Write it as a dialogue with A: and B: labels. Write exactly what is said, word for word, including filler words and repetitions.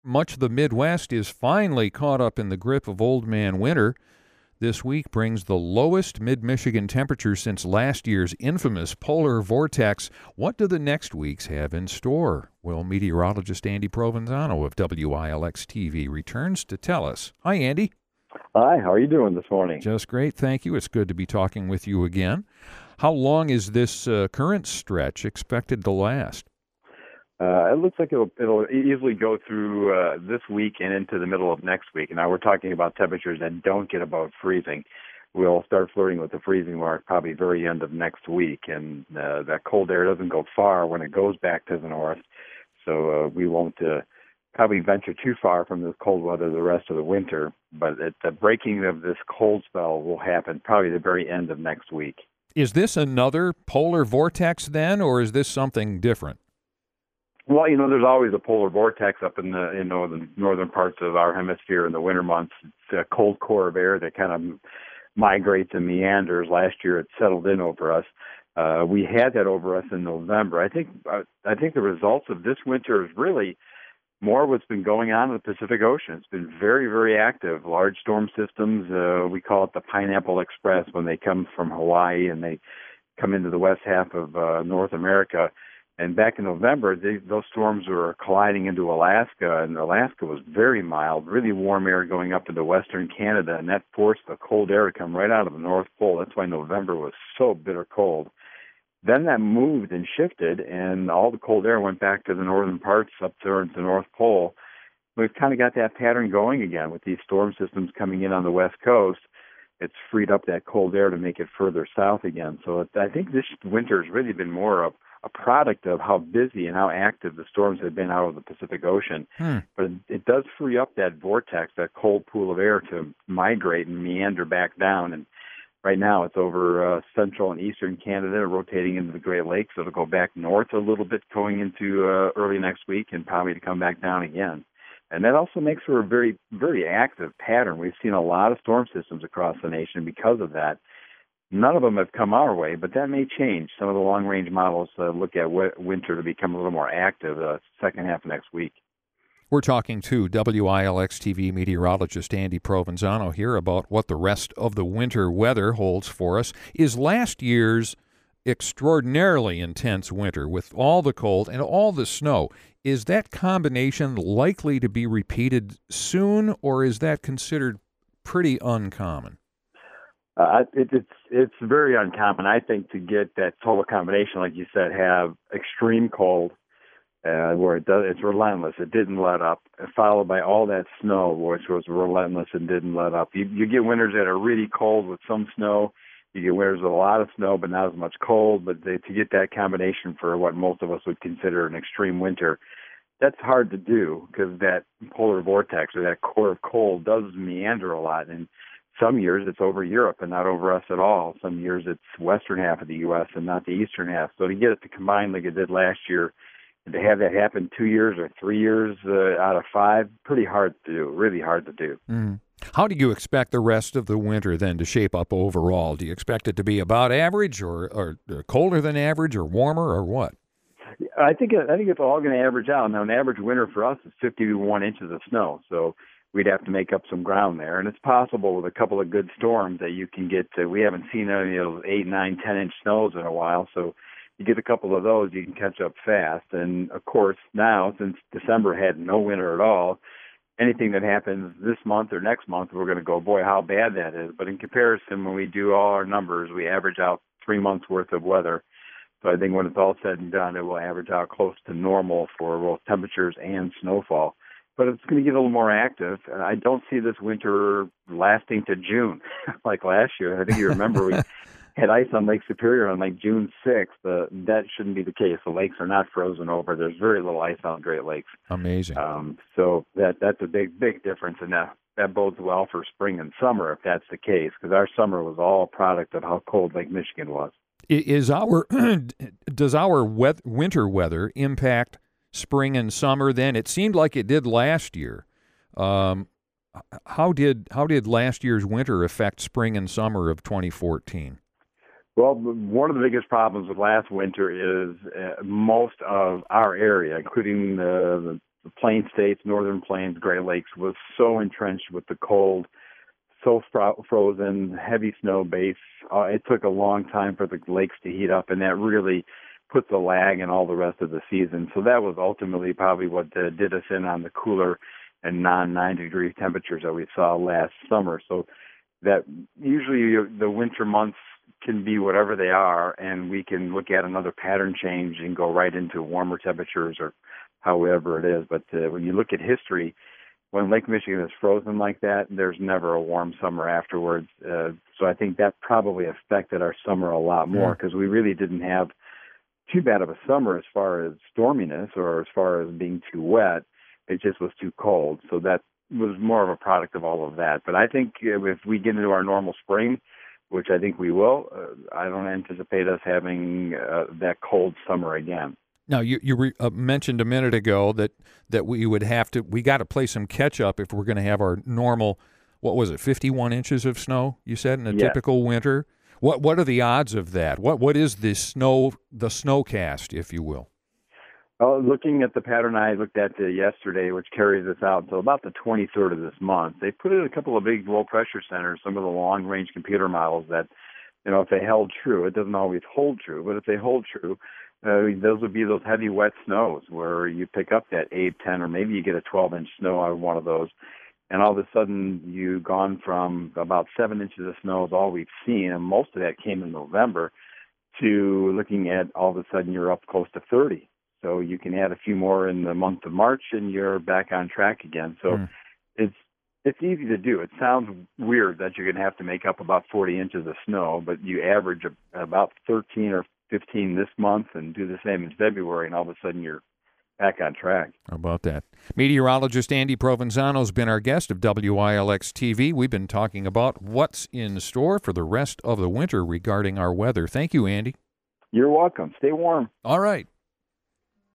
A: much of the Midwest is finally caught up in the grip of old man winter. This week brings the lowest mid-Michigan temperature since last year's infamous polar vortex. What do the next weeks have in store? Well, meteorologist Andy Provenzano of W I L X T V returns to tell us. Hi, Andy.
B: Hi, how are you doing this morning?
A: Just great, thank you. It's good to be talking with you again. How long is this uh, current stretch expected to last?
B: Uh, it looks like it'll, it'll easily go through uh, this week and into the middle of next week. And now we're talking about temperatures that don't get above freezing. We'll start flirting with the freezing mark probably very end of next week. And uh, that cold air doesn't go far when it goes back to the north. So uh, we won't uh, probably venture too far from this cold weather the rest of the winter. But it, the breaking of this cold spell will happen probably the very end of next week.
A: Is this another polar vortex then, or is this something different?
B: Well, you know, there's always a polar vortex up in the in northern northern parts of our hemisphere in the winter months. It's a cold core of air that kind of migrates and meanders. Last year, it settled in over us. Uh, we had that over us in November. I think uh, I think the results of this winter is really more what's been going on in the Pacific Ocean. It's been very, very active. Large storm systems. Uh, we call it the Pineapple Express when they come from Hawaii and they come into the west half of uh, North America. And back in November, they, those storms were colliding into Alaska, and Alaska was very mild, really warm air going up into western Canada, and that forced the cold air to come right out of the North Pole. That's why November was so bitter cold. Then that moved and shifted, and all the cold air went back to the northern parts up there to the North Pole. We've kind of got that pattern going again with these storm systems coming in on the west coast. It's freed up that cold air to make it further south again. So I think this winter has really been more of a product of how busy and how active the storms have been out of the Pacific Ocean. Hmm. But it, it does free up that vortex, that cold pool of air to migrate and meander back down. And right now it's over uh, central and eastern Canada, rotating into the Great Lakes. It'll go back north a little bit going into uh, early next week and probably to come back down again. And that also makes for a very, very active pattern. We've seen a lot of storm systems across the nation because of that. None of them have come our way, but that may change. Some of the long-range models uh, look at w- winter to become a little more active the uh, second half of next week.
A: We're talking to W I L X T V meteorologist Andy Provenzano here about what the rest of the winter weather holds for us. Is last year's extraordinarily intense winter with all the cold and all the snow, is that combination likely to be repeated soon, or is that considered pretty uncommon?
B: Uh, it, it's it's very uncommon, I think, to get that total combination, like you said, have extreme cold, uh, where it does, it's relentless. It didn't let up, followed by all that snow, which was relentless and didn't let up. You, you get winters that are really cold with some snow. You get winters with a lot of snow, but not as much cold. But they, to get that combination for what most of us would consider an extreme winter, that's hard to do because that polar vortex or that core of cold does meander a lot. And some years it's over Europe and not over us at all. Some years it's western half of the U S and not the eastern half. So to get it to combine like it did last year, and to have that happen two years or three years uh, out of five, pretty hard to do, really hard to do.
A: Mm. How do you expect the rest of the winter then to shape up overall? Do you expect it to be about average or, or colder than average or warmer or what?
B: I think I think it's all going to average out. Now, an average winter for us is fifty-one inches of snow, so we'd have to make up some ground there. And it's possible with a couple of good storms that you can get to, we haven't seen any of those eight, nine, ten-inch snows in a while, so you get a couple of those, you can catch up fast. And, of course, now, since December had no winter at all, anything that happens this month or next month, we're going to go, boy, how bad that is. But in comparison, when we do all our numbers, we average out three months' worth of weather. So I think when it's all said and done, it will average out close to normal for both temperatures and snowfall. But it's going to get a little more active. I don't see this winter lasting to June like last year. I think you remember we had ice on Lake Superior on like June sixth. Uh, that shouldn't be the case. The lakes are not frozen over. There's very little ice on the Great Lakes.
A: Amazing.
B: Um, so that that's a big, big difference, and that, that bodes well for spring and summer if that's the case, because our summer was all a product of how cold Lake Michigan was.
A: Is our does our wet, winter weather impact spring and summer then? It seemed like it did last year. Um, how did how did last year's winter affect spring and summer of twenty fourteen?
B: Well, one of the biggest problems with last winter is uh, most of our area, including the, the the Plain States, Northern Plains, Great Lakes was so entrenched with the cold, so fro- frozen, heavy snow base. Uh, it took a long time for the lakes to heat up, and that really put the lag in all the rest of the season. So that was ultimately probably what uh, did us in on the cooler and non-ninety degree temperatures that we saw last summer. So that usually the winter months can be whatever they are, and we can look at another pattern change and go right into warmer temperatures or however it is. But uh, when you look at history, when Lake Michigan is frozen like that, there's never a warm summer afterwards. Uh, so I think that probably affected our summer a lot more because we really didn't have too bad of a summer as far as storminess or as far as being too wet. It just was too cold. So that was more of a product of all of that. But I think if we get into our normal spring, which I think we will, uh, I don't anticipate us having uh, that cold summer again.
A: Now, you, you re, uh, mentioned a minute ago that, that we would have to, we got to play some catch up if we're going to have our normal, what was it, fifty-one inches of snow, you said, in a
B: yes.
A: typical winter? What what are the odds of that? What What is the snow, the snowcast, if you will?
B: Well, looking at the pattern I looked at uh, yesterday, which carries us out until about the twenty-third of this month, they put in a couple of big low pressure centers, some of the long range computer models that, you know, if they held true, it doesn't always hold true, but if they hold true, uh, those would be those heavy wet snows where you pick up that eight, ten, or maybe you get a twelve inch snow out of one of those. And all of a sudden you've gone from about seven inches of snow is all we've seen, and most of that came in November, to looking at all of a sudden you're up close to thirty. So you can add a few more in the month of March, and you're back on track again. So mm. it's it's easy to do. It sounds weird that you're going to have to make up about forty inches of snow, but you average about thirteen or fifteen this month and do the same in February, and all of a sudden you're back on track.
A: How about that? Meteorologist Andy Provenzano has been our guest of W I L X T V. We've been talking about what's in store for the rest of the winter regarding our weather. Thank you, Andy.
B: You're welcome. Stay warm.
A: All right.